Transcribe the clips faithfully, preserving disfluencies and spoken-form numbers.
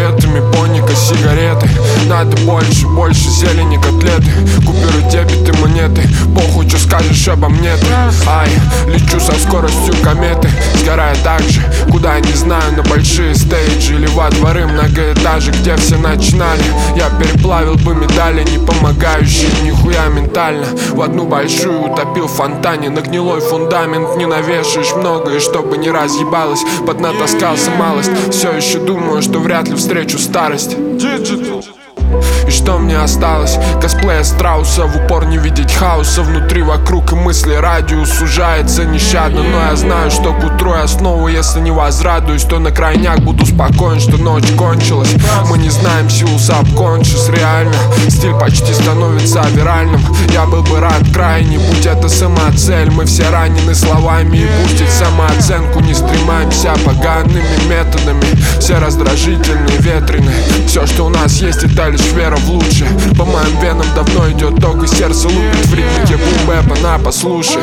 монетами, поника, сигареты. Надо больше, больше зелени, котлеты, купюры, дебеты, монеты. Похуй, что скажешь обо мне ты. Ай, лечу со скоростью кометы, сгорая так же, куда не знаю, на большие стейджи или во дворы многоэтажек, где все начинали. Я переплавил бы медали, не помогающие нихуя ментально. В одну большую утопил в фонтане, на гнилой фундамент не навешаешь много, и чтобы не разъебалось, поднатаскался малость. Все еще думаю, что вряд ли встречу старость. И что мне осталось? Косплея страуса, в упор не видеть хаоса внутри, вокруг и мысли радиус сужается нещадно. Но я знаю, что к утру я снова, если не возрадуюсь, то на крайняк буду спокоен, что ночь кончилась. Мы не знаем силу subconscious, реально стиль почти становится виральным. Я был бы рад крайне, будь это самоцель. Мы все ранены словами, и пустить самооценку не стремаемся погаными методами. Все раздражительные, ветреные. Все, что у нас есть, это лишь вера в лучшее. По моим венам давно идет ток, и сердце лупит в ритме бум-бэпа, на, послушай.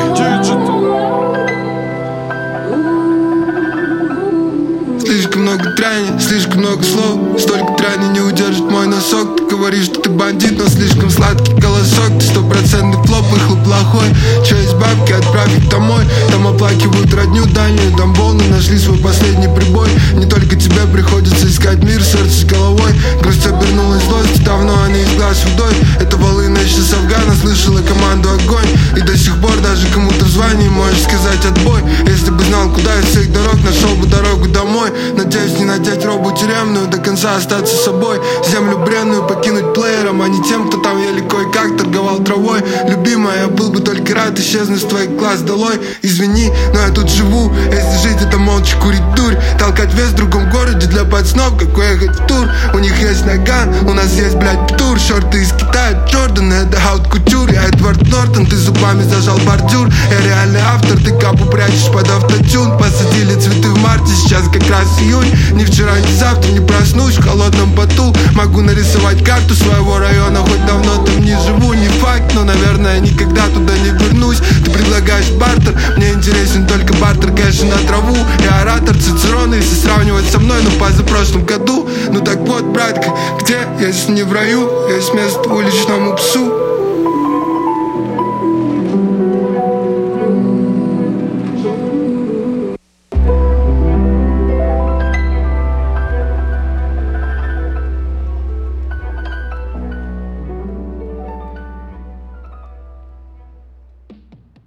Слишком много тряни, слишком много слов. Столько тряни не удержит мой носок. Ты говоришь, что ты бандит, но слишком сладкий колосок. Ты стопроцентный флоп, выхлоп плохой. Че есть бабки, отправь их домой. Там оплакивают родню дальнюю, там волны нашли свой последний прибой. Не только тебе приходится искать мир, сердце с головой. Грусть обернулась злостью, давно она из глаз водой. Это волына еще с Афгана, слышала команду огонь. И до сих пор даже кому-то в звании можешь сказать отбой. Если бы знал, куда из всех дорог, нашел бы дорогу домой. Надеюсь не надеть робу тюремную, до конца остаться собой. Землю бренную покинуть плеером, а не тем, кто там еле кое-как торговал травой. Любимая, я был бы только рад исчезнуть в твой класс долой. Извини, но я тут живу, если жить это молча курить дурь. Толкать вес в другом городе для пацанов, как уехать в тур. У них есть наган, у нас есть, блядь, птур. Шорты из Китая, Джордан, это хаут-кутюр. Я Эдвард Нортон, ты зубами зажал бордюр. Я реальный автор, ты капу прячешь под автотюн. Посадили цветы в марте, сейчас как раз июнь. Ни вчера, ни завтра не проснусь в холодном поту. Могу нарисовать карту своего района, хоть давно там не живу. Не факт, но, наверное, никогда туда не вернусь. Ты предлагаешь бартер, мне интересен только бартер кэша на траву. Я оратор Цицерона, если сравнивать со мной, ну позапрошлом году. Ну так вот, братка, где, если не в раю, есть место уличному псу.